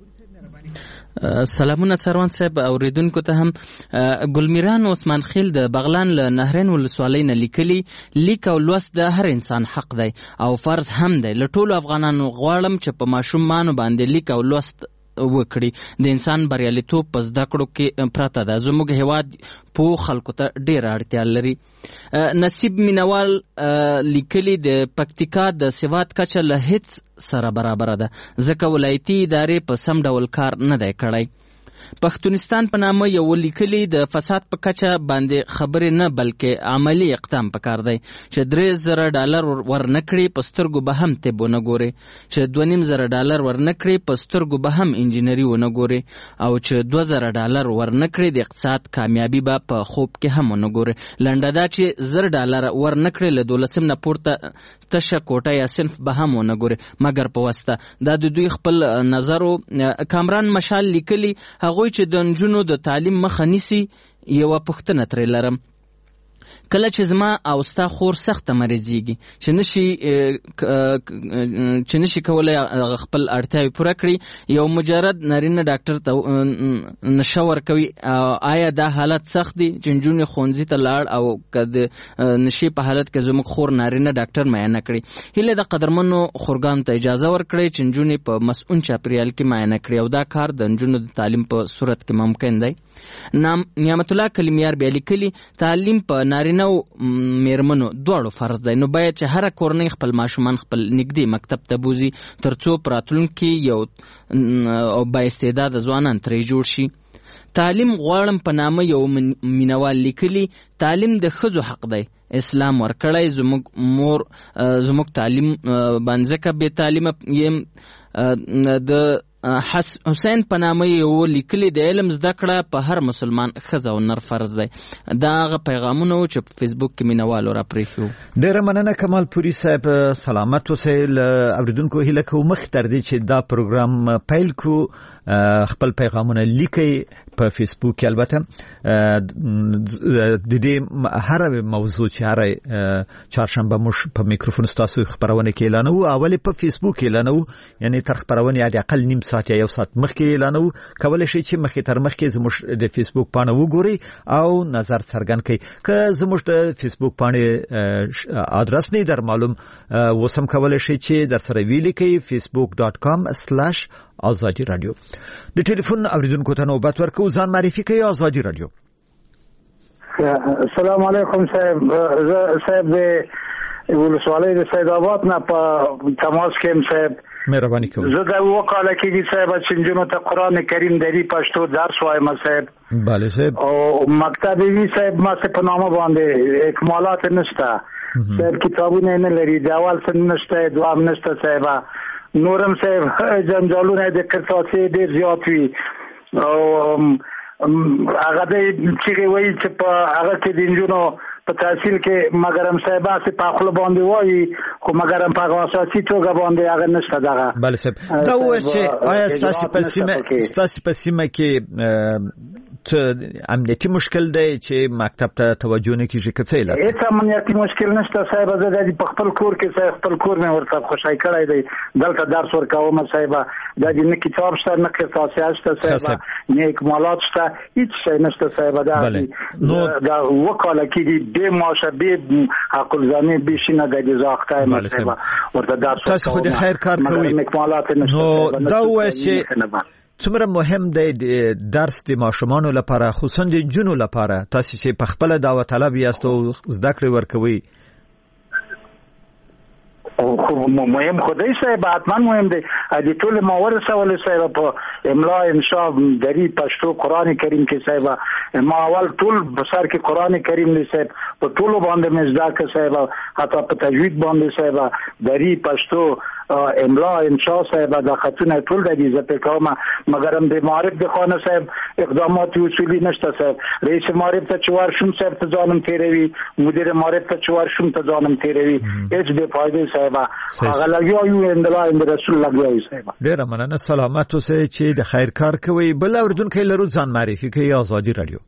سلامونه سروان صاحب اوریدونکو ته هم. ګلمیران عثمان خیل د بغلان له نهرین ولسوالۍ نه لیکلي لیک او لوست د هر انسان حق دی او فرض هم دی. له ټولو افغانانو غواړم چې په ماشومانو باندې لیک او لوست وکړي. د انسان بریالیتوب په زده کړو کې پرته ده. زموږ هیواد په خلکو ته ډېره اړتیا لري. نصیب مینوال لیکلي د پکتیکا د سواد کچه له هیڅ سره برابر ده ځکه ولایتي ادارې په سم ډول کار نه دی کړی. پښتونستان په نامه یو لیکلي د فساد په کچه باندې خبرې نه بلکې عملی اقدام پکار دی چې درې زره ډالر ورنکړي په سترګو به هم طب ونه ګوري چې دوه نیم زره ډالر ورنکړي په سترګو به هم انجینري ونه ګوري او چې دوه زره ډالر ورنکړي د اقتصاد کامیابی به په خوب کې هم ونه ګوري. لنډه دا چې زر ډالر ورنکړي له دولسم نه پورته تشه کوټه یا صنف به هم ونه ګوري مګر په واسطه. دا د دوی خپل نظر. کامران مشال لیکلي هغوی چې د نجونو د تعلیم مخه نیسي یوه پوښتنه ترې لرم. کله چې زما او ستا خور سخته مریضیږي چې نشي چې نشي کولای خپل اړتیاوې پوره کړي یو مجرد نارینه ډاکټر ته نشه ورکوي. آیا دا حالت سخت دی چې نجونې ښوونځي ته لاړ او که د نشي په حالت کې زموږ خور نارینه ډاکټر معاینه کړي؟ هیله د قدرمنو خورګانو ته اجازه ورکړئ چې نجونې په مسؤل چاپریال کې معاینه کړي او دا کار د نجونو د تعلیم په صورت کې ممکن دی. نعمت الله کلمیار بیا لیکلي تعلیم په نارینه او میرمنو دواړو فرض دی نو باید چې هر کورنۍ خپل ماشومان خپل نږدې مکتب ته بوزي ترڅو په راتلونکي یو او با استعداده ځوانان ترې جوړ شي. تعلیم غواړم په نامه یو مینوال لیکلي تعلیم د ښځو حق دی. اسلام ورکړی زموږ مور زموږ تعلیم باندې ځکه بې تعلیمه یم. د حسین په نامه یو لیکلي د علم زده کړه په هر مسلمان ښځه او نر فرض دی. دا هغه پیغامونه و چې په فیسبوک کې مینوالو راپرېښي وو. ډېره مننه کمال پوري صاحب. سلامت اوسئ. له اورېدونکو هیله کوو مخکې تر دې چې دا پروګرام پیل کړو خپل پیغامونه لیکئ په فیسبوک کې. البته د دې هر موضوع چې هر چهارشنبه موږ په میکروفون ستاسو خبرونه کې اعلانوو اولې په فیسبوک کې اعلانوو یعنی تر خبرونه یا اقل نیم ساعت یا یو ساعت مخکې اعلانوو. کولای شئ چې مخکې تر مخکې زموږ د فیسبوک پاڼه وګورئ او نظر څرګند کړئ. که زموږ د فیسبوک پاڼې ادرس نه در معلوم وسم کولای شئ چې در سره ویلیکئ facebook dot com slash آزادی رادیو. د ټلیفون اوریدونکو ته نوبت ورکو. ځان معرفي کوي. آزادی رادیو. السلام علیکم صاحب. صاحب د ولسوالۍ د سید آباد نه په تماس کې ام صاحب. مهرباني کوم. زه دا وکاله کېږي صاحب چې نجونو ته قرآن کریم دری پښتو درس وایم صاحب. بله صاحب. او مکتب وی صاحب ما څه په نامه باندې اکمالات نشته صاحب. کتابونه نه لري. د اول څه نشته دوام نشته صاحب. نورم صاحب جنجالونه د کرتاسي ډېر زیات وي او هغه د چې وایي چې په هغه کې د نجونو په تحصیل کې مګرم صاحبہ سي په خپل باندې وایي خو مګرم په اساسي توګه باندې هغه نشته دغه. بله صاحب دا و چې آیا ستاسو په سیمه ستاسو په سیمه کې ته امنیتي مشکل دی چې مکتب ته توجه نه کیږي که څه علت؟ هیڅ امنیتي مشکل نشته صاحب. زه د په خپل کور کې صاحب خپل کور مې ورته خوشای کړی دی دلته درس ورکوم صاحب. دا د نه کتاب شته نه قصاص شته صاحب نه اکمالات شته هیڅ شی نشته صاحب. دا نو دا وکاله کې دی ماشه به حق الزامي بشینه د جزاقته صاحب ورته درس تاسو خو د خیر کار کوي اکمالات نشته. نو دا و چې څومره مهم دی درس د ماشومانو لپاره خصوصا د جنونو لپاره تاسو چې په خپل دعوت طلب یاست او زده کړې ورکوي؟ خو مهم خدای صاحب حتما مهم دی. د ټول ماور سوال صاحب په املا انشاء دری پښتو قران کریم کې صاحب ما اول ټول بسر کې قران کریم دی صاحب په ټول باندې مزدا کې صاحب حتی په تجوید باندې صاحب دری پښتو املا انشاء صاحب د خطونه ټول د دې زپه کومه مګرم د معرف د خانه صاحب اقدامات اصولي نشته صاحب. رئیس معرف ته چوار شوم صاحب ته ځانم تیروي مدیر معرف ته چوار شوم ته ځانم تیروي هیڅ به فائدې صاحب هغه لګیو یو اندلا اند رسول لګیو صاحب. ډیر مننه سلامت اوسئ چې د خیر کار کوي. بل اوردونکو لرو ځان معرفي کوي آزادی رادیو.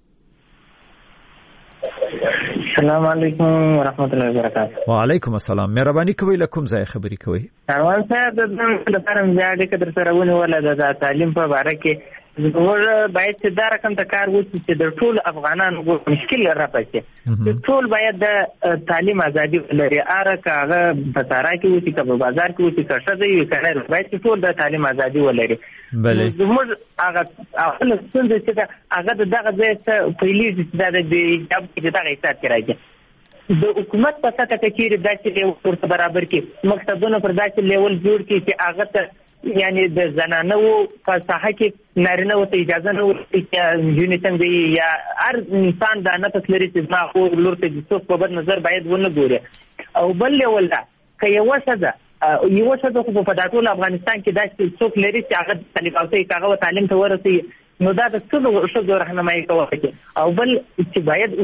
السلام علیکم ورحمت الله وبرکاته. وعلیکم السلام. مهرباني کوي لکم ځای خبري کوي. اروان صاحب د لپاره مزاج کې در سره ونه ولا د تعلیم په اړه کې ور باید چې دا رقم ته کار وکړي چې د ټول افغانانو مشکل راپاتې ټول باید د تعلیم ازادي لري. اره کاغه په سارا کې وي چې په بازار کې وي چې څه دی کنه باید چې ټول د تعلیم ازادي ولري. بله زموږ هغه خپل څنګه چې هغه دغه ځای ته پیلي چې دا د جاب کې دغه حساب کې راځي د حکومت په سطح کې چې داسې لیول برابر کې مکتبونه پر داسې لیول جوړ کړي چې هغه ته یعنی د زنانو په ساحه کې نارینه ته اجازه نه ورکړي چې جنې څنګه یا هر انسان دا نه تسلري چې ما خو لور ته د څوک په بد نظر باید ونه ګوري. او بل لیول دا که یو څه یو څه خو په ټول افغانستان کې داسې څوک لري چې هغه طالبانو ته هغه تعلیم ته ورسي نو دا د څه شو راهنمایي کوي. او بل چې باید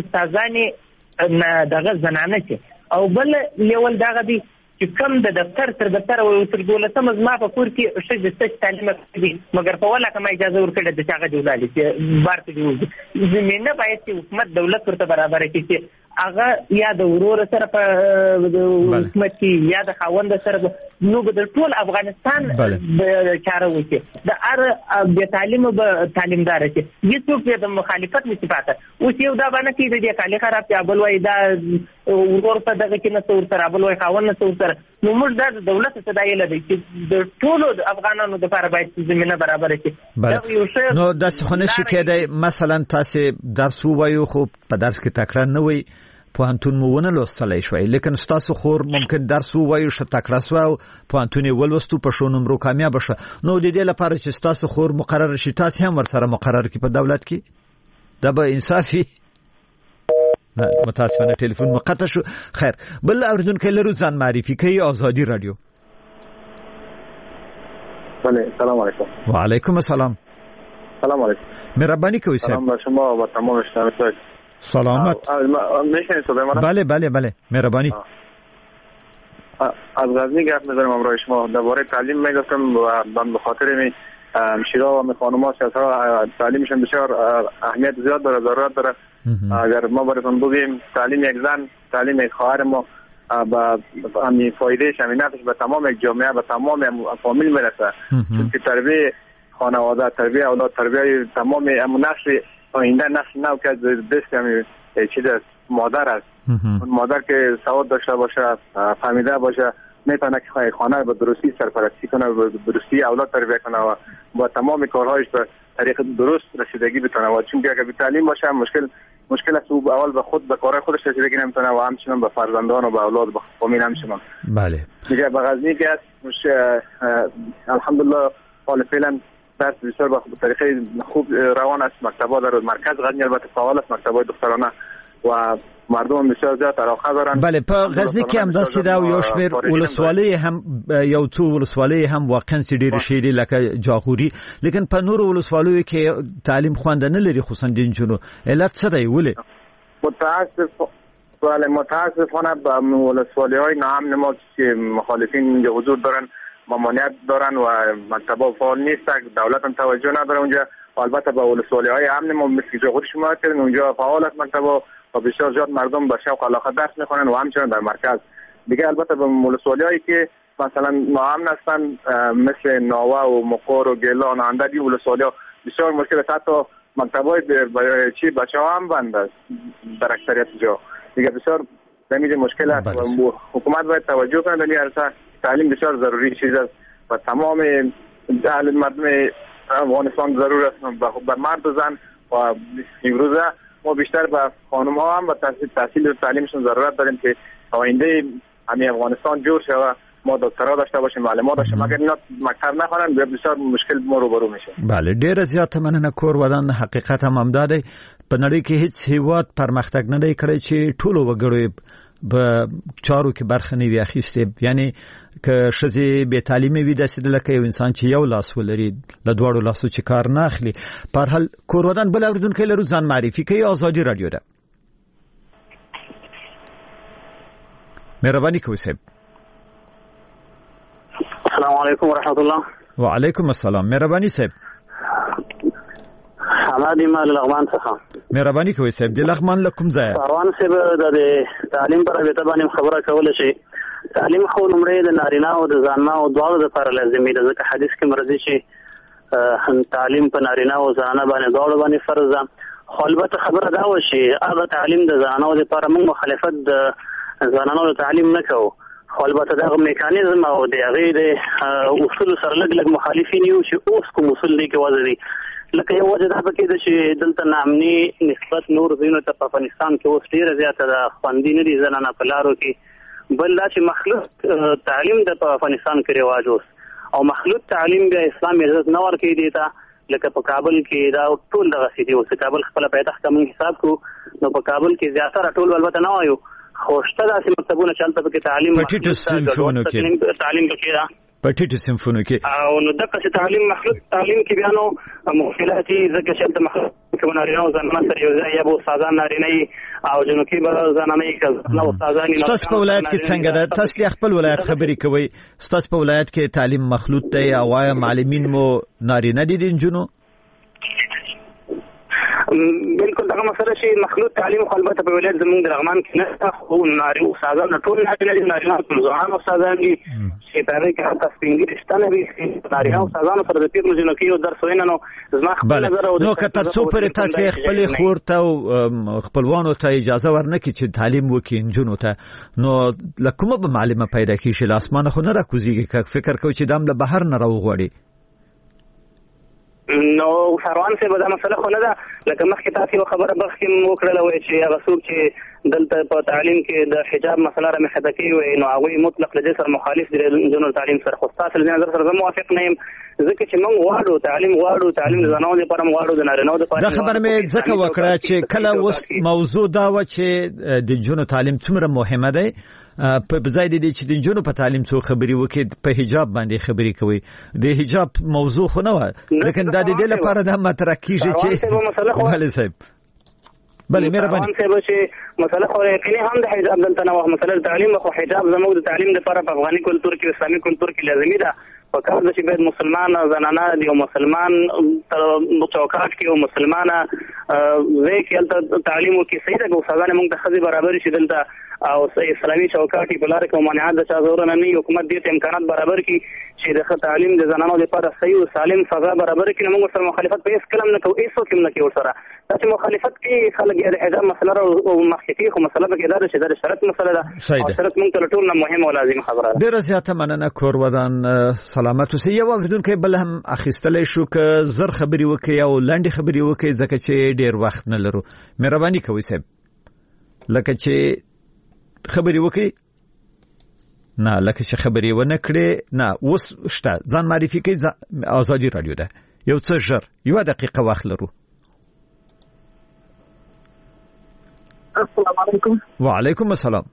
استادانې دغه زنانه چې او بل لیول دغه دی چې کم د دفتر تر دفتر او تر دولتم زما په کور کې شې د ست تعلیم کوي مګر په ولا کومه اجازه ورکړه د هغه جوړالي چې بار ته دی زمينه باید چې حکومت دولت ورته برابر کړي چې هغه یا د ورور سره په حکومت کې یا د خاوند سره نو د ټول افغانستان د چاره وکړي د ار د تعلیم به تعلیمدار شي هیڅوک د مخالفت نشي پاته. اوس یو دا باندې کې د کالي خراب یا بل وای دا ورور ته دغه کې نه څور سره بل وای خاوند نه څور سره نو موږ د دولت ته دایله دي چې د ټول افغانانو لپاره باید زمينه برابر شي. نو د څخونه شي کېدای مثلا تاسو درس وایو خو په درس کې تکرار نه وي پوهنتون مو ونه لوستلای شوی لیکن ستاسو خور ممکن درس وایو ش تکرار سو او پوهنتون ولوستو په شو نمرو کامیاب شه. نو د دې لپاره چې ستاسو خور مقرر شي تاسو هم ورسره مقرر کی په دولت کې دا به انصافي. متاسفانه ټلیفون مقطع شو. خیر بل اوردونکو لرو ځان معرفي کوي آزادی رادیو. بله سلام علیکم. وعلیکم السلام. سلام علیکم. مهربانی کوي صاحب. سلام بر شما و تمام شنوندگان. سلامت. میشنید صدای من؟ بله بله بله مهربانی. از غزنی گفت می‌ذارم امروز شما درباره تعلیم میگفتم و من به خاطر می شیرا و خانم‌ها سیاست‌ها تعلیمشون بسیار اهمیت زیاد داره ضرورت داره. اگر ما براتون بگیم تعلیم یک زن تعلیم یک خواهر ما با همین فایدهش همین نفعش به تمام یک جامعه به تمام فامیل میرسه چون که تربیت خانواده تربیت اولاد تربیت تمام نسل آینده نسل نو که دست همین چیز مادر است اون مادر که سواد داشته باشه فهمیده باشه میتونه که خانه به درستی سرپرستی کنه و به درستی اولاد تربیت کنه و با تمام کارهایش به طریق درست رسیدگی بتونه و چون که اگر بی تعلیم باشه مشکل مشکل است او اول به خود به کارهای خودش رسیدگی نمیتونه و همچنین به فرزندان و به اولاد به فامیل همچنین. بله میگه به غزنی که مش الحمدلله حال فعلا درس بسیار به طریق خوب روان است. مکتب‌ها در مرکز غزنی البته فعال است مکتب‌های دخترانه و مردم بسیار زیاد علاقه دارن. بله په غزنی کې هم داسې دا یو شمېر ولسوالۍ هم یو څو ولسوالۍ هم واقعا چې ډېرې شي دي لکه جاغوري لیکن په نورو ولسوالیو کې تعلیم خوند نه لري خصوصا د نجونو. علت څه دی ولې؟ متاسف ولی متاسفانه به ولسوالی های ناامن ما که مخالفین اینجا حضور دارن ممانعت دارن و مکتبا فعال نیست، دولت هم توجه نداره اونجا. البته به ولسوالی های امن ما مثل که خود شما کردن اونجا فعال است مکتبا و بسیار زیاد مردم به شوق و علاقه درس میخونن و همچنین در مرکز دیگه. البته به ولسوالی هایی که مثلا ناامن هستن مثل ناوه و مقر و گیلان و اندادی ولسوالی ها بسیار مشکل است. حتی مکتبای چی بچه ها هم بند است در اکثریت جا دیگه. بسیار دمیج مشکل است و حکومت باید توجه کنه در این. تعلیم بسیار ضروری چیز است و تمام اهل مردم افغانستان ضرور است. بر مرد و زن و امروزه ما بیشتر به خانم ها هم و تحصیل تحصیل و تعلیمشون ضرورت داریم که آینده همین افغانستان جور شود. ما دکترا داشته باشیم، معلمان داشته باشیم. اگر اینا مکتب نخوانن بسیار مشکل ما روبرو میشه. بله، ډیر زیات مننه. کور ودان حقیقت هم همداده. په نړۍ کې هیڅ هیواد پرمختګ نه دی کړی چې ټول وګړي په چارو کې برخه نه وي اخیستې. یعنی که ښځې بې تعلیمې وي داسې لکه یو انسان چې یو لاس ولري له دواړو لاسو چې کار نه اخلي. په هر حال کور ودان بل اورېدونکی لرو، ځان معرفي کوي. ازادي راډیو ده. مهرباني کوئ صاحب. السلام علیکم ورحمت الله. وعلیکم السلام. مهرباني صاحب. حماد ایمال لغمان څخه. مهرباني کوئ صاحب. د لغمان له کوم ځایه؟ روان صاحب د تعلیم پر رابطه باندې خبره کول شي. تعلیم خو لومړی د نارینه او د زنانه او دواړو لپاره لازمي ده، ځکه حدیث کې مرضی چې تعلیم په نارینه او زنانه باندې دواړو باندې فرض ده. خو البته خبره دا و چې هغه تعلیم د زنانو لپاره موږ مخالفت د زنانو د تعلیم نه کوو، خو البته دغه میکانیزم او د هغې د اصولو سره لږ لږ مخالفین یو چې اوس کوم اصول دی کې وضع دي. لکه یو وجه دا پکې ده چې دلته ناامني نسبت نور ځایونو ته په افغانستان کې اوس ډېره زیاته ده، خوندي نه دي زنانه په لارو کې. بل دا چې مخلوط تعلیم د په افغانستان کې رواج اوس او مخلوط تعلیم بیا اسلام اجازه نه ورکوي دې ته. لکه په کابل کې دا ټول دغسې دي. اوس کابل خپله پایتخت ته موږ حساب کړو نو په کابل کې زیاتره ټول البته نه وایو خو شته داسې مکتبونه چې هلته پکې تعلیم په ټیټو صنفونو کې تعلیم پکې ده په ټیټو صنفونو کې او نو دغسې تعلیم مخلوط تعلیم کې بیا نو مشکلات دي، ځکه چې هلته مخلوط کې نارینه او زنانه سره یو ځای یا به استادان نارینه وي او جنوبي به زنانه وي که نه استادان وي. ستاسو په ولایت کې څنګه ده؟ تاسو خپل ولایت خبرې کوئ. ستاسو په ولایت کې تعلیم مخلوط دی او آیا معلمین مو نارینه دي د نجونو؟ بالکل دغه مسله چې مخلوط تعلیم خو البته په ولایت زموږ د لغمان کې نشته، خو نارینه استادان ټول نارینه دي، نارینه ټول ځوان استادان دي چې په هغې کې هلته سپین ږیري شته نه وي. نارینه استادانو سره د پیغلو جنکیو درس وینا نو زما خپل نظر او نو که تر څو پورې تاسې خپلې خور ته او خپلوانو ته اجازه ورنکړي چې تعلیم وکړي نجونو ته، نو له کومه به معلمه پیدا کړي چې له اسمانه خو نه راکوزېږي که فکر کوي چې دا هم له بهر نه راوغواړي؟ نو سروان صاحب دا مسله خو نه ده. لکه مخکې تاسې یو خبره مخکې م وکړله وایي چې هغه څوک چې دلته په تعلیم کې د حجاب مسله رامخته کوي وایي نو هغوی مطلق له دې سره مخالف دي د نجونو تعلیم سره. خو ستاسو له دې نظر سره زه موافق نه یم، ځکه چې موږ غواړو تعلیم غواړو تعلیم د زنانو دپاره م غواړو د نارینهو دپاره. دا خبره مې ځکه وکړه چې کله اوس موضوع دا وه چې د نجونو تعلیم څومره مهمه دی، په ځای د دې چې د نجونو په تعلیم څو خبرې وکړي په حجاب باندې خبرې کوي. د حجاب موضوع خو نه وه، لیکن دا د دې لپاره دا مطرح کېږي چې بله صاحب بله مهرباني صاحب چې مسله خو یقیني هم د حجاب دلته نه وه، مسله د تعلیم خو حجاب زموږ د تعلیم لپاره په افغاني کلتور کې اسلامي کلتور کې لازمي ده. په کار ده چې باید مسلمان زنانه د یو مسلمان چوکاټ کې یو مسلمانه ځای کې هلته تعلیم وکړي. صحیح ده که استادانې موږ ته ښځې برابر شي دلته او اسلامي چوکاټ په لاره کې ممانعات د چا زوره نه وي، حکومت دې ته امکانات برابر کړي چې د ښه تعلیم د زنانو لپاره صحیح او سالم فضا برابر کړي. نو موږ ورسره مخالفت په هېڅ کله هم نه کوو، هېڅوک هم نه کوي ورسره. دا چې مخالفت کوي خلک یا د حجاب مسله را مخکې کوي، خو مسله پکې دا ده چې دا د شرط مسله ده او شرط موږ ته له ټولو نه مهمه او لازمه خبره ده. ډېره زیاته مننه کور ودان سلامت اوسئ. یو اورېدونکی بل هم اخیستلی شو که زر خبرې وکړي او لنډې خبرې وکړي ځکه چې ډېر وخت نه لرو. مهرباني کوئ صاحب، لکه چې خبرې وکړي نه لکه چې خبرې ونه کړې نه. اوس شته ځان معرفي کوي. ازادي راډیو ده. یو څه ژر یوه دقیقه وخت لرو. السلام علیکم. وعلیکم السلام.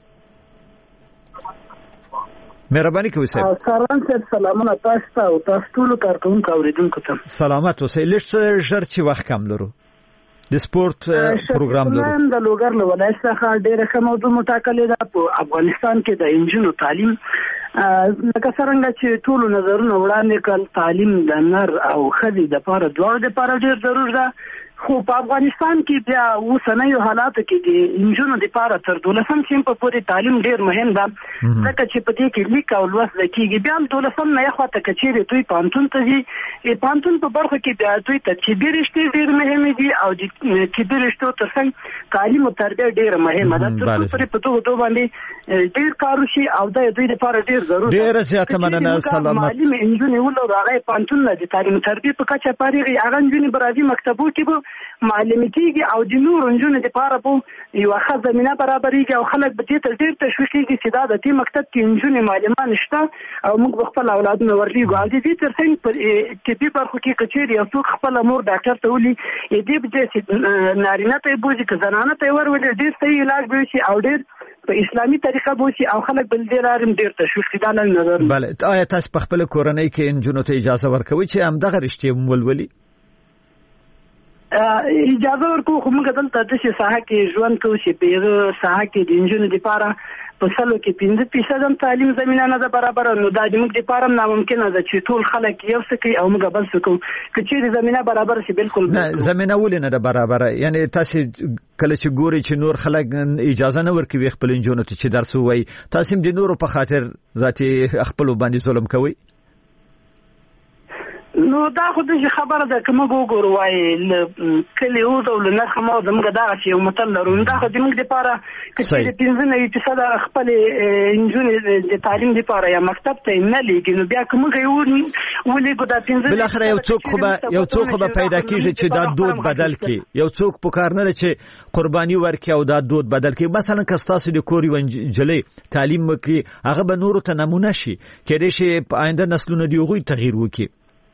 مهرباني کوئ صاحب. سلام صاحب سلامونه تاسو ته او تاسو ټولو کارکوونکو اورېدونکو ته. سلامت اوسئ. لږ ژر چې وخت کم لرو د سپورت پروګرام لرو د لوګر له ولایت څخه ډېره ښه موضوع مټاکلې ده په افغانستان کې د انجونو تعلیم لکه څنګه چې ټول نظرونه وړاندې کړل تعلیم د نر او ښځې د پاره دواړو د پاره ډېر ضرور ده خو په افغانستان کې بیا اوسنیو حالاتو کې د انجونو د پاره تر دولسم صنف پورې تعلیم ډېر مهم ده ځکه چې په دې کې لیک او لوست کېږي بیا دولسم نه خواته کچېرې دوی پانتون ته ځي پانتون په برخه کې بیا دوی ترکیبي رشتې ډېر مهمې دي او د ترکیبي رشتو ترڅنګ تعلیم او تربیه ډېره مهمه ده تر څو پورې په دغه دوه باندې ډېر کار وشي او د دوی لپاره ډېر ضروري ده ډېره زیاته مننه سلامت معلم انجونې ولر هغه پانتون نه د تعلیم تربیه په کچه پاريږي هغه انجونې برازي مکتبو کې به معلمي کېږي او د نور انجونې لپاره به یو ښه زمينه برابرېږي او خلک به دې ته ډېر تشویق کېږي چې دا د دې مکتب کې انجونې معلمان شته او موږ به خپل اولادونه ورلېږو او د دې ترڅنګ په طبي برخو کې کچېرې یو څوک خپله مور ډاکټر ته ولي دې به چې نارینه ته یې بوځي که زنانه ته یې ورولي ډېر صحیح علاج به وشي او ډېر په اسلامي طریقه بوشي او خلک بل دې لارې ډېر تشویق کړي دا نظر بله آیا تاسو په خپل کورنۍ کې انجونو ته اجازه ورکوي چې همدغه رشتې ولولي اجازه ورکو خو موږ دلته د شي ساحه کې ژوند کوو چې په یوه ساحه کې د انجونو لپاره په سلو کې پنځه فیصد هم تعلیم زمینه نه ده برابره نو دا د موږ لپاره هم ناممکنه ده چې ټول خلک یو څه کوي او موږ بل څه کوو که چیرې زمینه برابره شي بالکل نه زمینه ولې نه ده برابره یعنی تاسو کله چې ګوري چې نور خلک اجازه نه ورکوي خپل انجونو ته چې درس ووایي تاسو هم د نورو په خاطر ذاتي خپل باندې ظلم کوي نو دا خو د خبره ده کومه وګورو وای کله یو ډول نه خمو زموږ دا چې یو متل لرو دا خو د موږ لپاره چې پنځه نه چې صدا خپل انجونې د تعلیم لپاره یا مکتب ته نه لګي نو بیا کومه یو ولې دا پنځه بل اخر یو څوک خو یو څوک خو پیدا کیږي چې دا دود بدل کی یو څوک په کار نه چې قرباني ورکي او دا دود بدل کی مثلا کستاسو د کوري ونجلې تعلیم وکي هغه به نورو ته نمونه شي کېدې شي په آینده نسلونه دی غوي تغییر وکي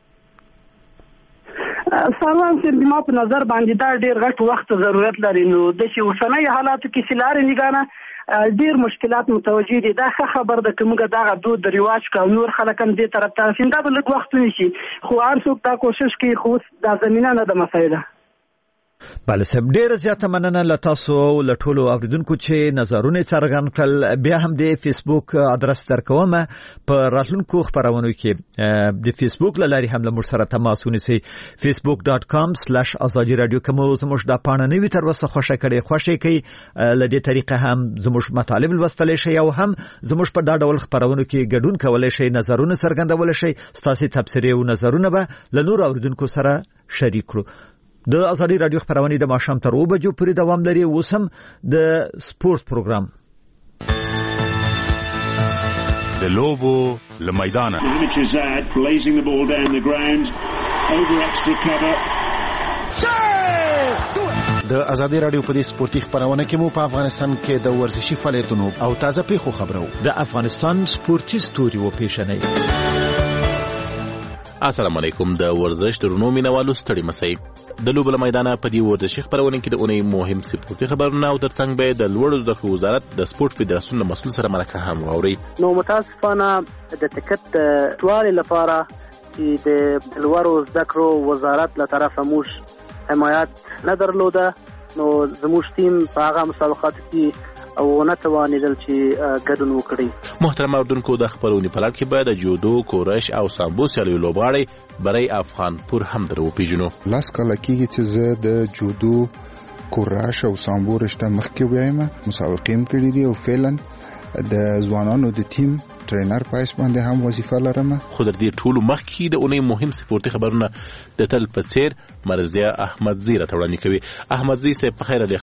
سروان سر د ما په نظر باندې دا ډېر غټ وخت ضرورت لري نو د شي اوسنۍ حالاتو کې سلاره نگانه ډېر مشکلات متوجه دي دا ښه خبر ده کومه دا دود د ریواج کا نور خلک هم دې طرف ته سیندا بل وخت نشي خو هر څوک دا کوشش کوي خو دا زمينه نه د مسایله بله سب ډیره زیاته مننه له تاسو له ټولو اوریدونکو چې نظرونه څرګند کړل بیا هم د فیسبوک ادرس درکوم په راتلونکو خبرونو کې د فیسبوک لاري هم له موږ سره تماس ونیسئ facebook dot com slash azadi radio کوم زموږ د پاڼه نوي تر وسه خوښه کړي خوښه کوي له دې طریقه هم زموږ مطالب لوستل شي او هم زموږ په دا ډول خبرونو کې ګډون کولای شي نظرونه څرګندول شي ستاسو تبصره او نظرونه به له نور اوریدونکو سره شریک کړو د ازادي رادیو خبرونه د ماښام تر اوه بجو پورې دوام لري اوس هم د سپورت پروګرام د لوبو له میدانه د ازادي رادیو په دې سپورتي خبرونه کې مو په افغانستان کې د ورزشي فعالیتونو او تازه پیښو خبرو د افغانستان سپورتي ستوري و پیښنې السلام علیکم د ورزش درنو مینوالو ستړي مسئ د لوبو له میدانه په دې ورزشي خبرونه کې د اونۍ مهم سپورتي خبرونه او ترڅنګ به د لوړو زده کړو وزارت د سپورت فدراسیون مسؤل سره مرکه هم واوري نو متاسفانه د ټکټ توالي لپاره چې د لوړو زده کړو وزارت له طرفه موږ حمایت نه درلوده نو زموږ ټیم په هغه مسابقاتو کې او نه توانیدل چې ګډون وکړي محترم اوردونکو د خبرونې په لړ کې باید د جودو کورش او سامبو سیالیو لوبغاړي برای افغان پور هم درو پیژنو لاس کله کېږي چې زه د جودو کورش او سامبو رشته مخکې وایم مسابقې هم کړې دي او فعلا د ځوانانو د ټیم ټرینر پایس باندې هم وظیفه لرم خو در دې ټولو مخکې د اونۍ مهم سپورتي خبرونه د تل په څیر مرزیه احمدزی راته وړاندې کوي احمدزی صاحب په خیر